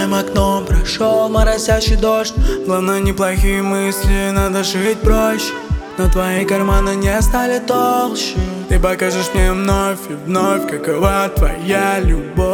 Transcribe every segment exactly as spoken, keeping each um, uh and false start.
моим окном прошел моросящий дождь. Главное, неплохие мысли, надо жить проще. Но твои карманы не стали толще. Ты покажешь мне вновь и вновь, какова твоя любовь.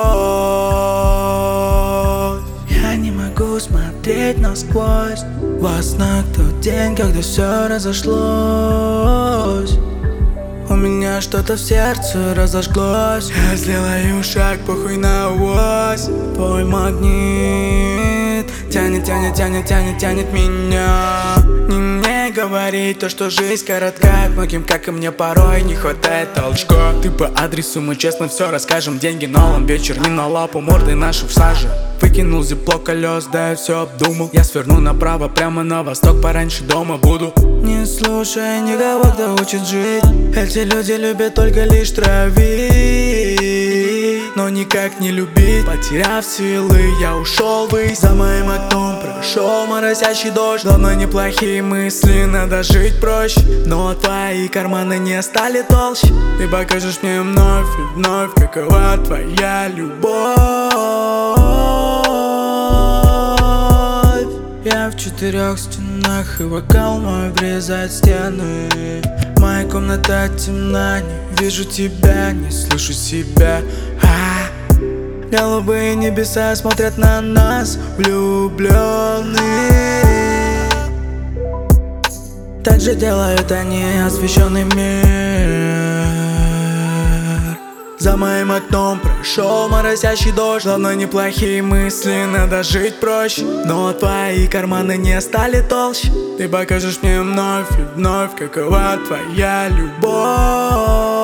Я не могу смотреть насквозь во снах тот день, когда все разошлось. У меня что-то в сердце разожглось. Я сделаю шаг, похуй на авось. Твой магнит тянет, тянет, тянет, тянет, тянет меня. Не мне говорить то, что жизнь коротка. Многим, как и мне, порой не хватает толчка. Ты по адресу, мы честно все расскажем. Деньги налом, вечер не на лапу, мордой наши в саже. Выкинул зиплок колес, да я все обдумал. Я сверну направо, прямо на восток, пораньше дома буду. Не слушай никого, кто учит жить. Эти люди любят только лишь травить, но никак не любить. Потеряв силы, я ушел ввысь. За моим окном прошел моросящий дождь. Давно неплохие мысли, надо жить проще. Но твои карманы не стали толще. Ты покажешь мне вновь и вновь, какова твоя любовь. Я в четырех стенах, и вокал мой врезает стены. Моя комната темна, не вижу тебя, не слышу себя. а Голубые небеса смотрят на нас, влюбленные. Так же делают они, освещенный мир. За моим окном прошел моросящий дождь. Главное, неплохие мысли, надо жить проще. Но твои карманы не стали толще. Ты покажешь мне вновь и вновь, какова твоя любовь.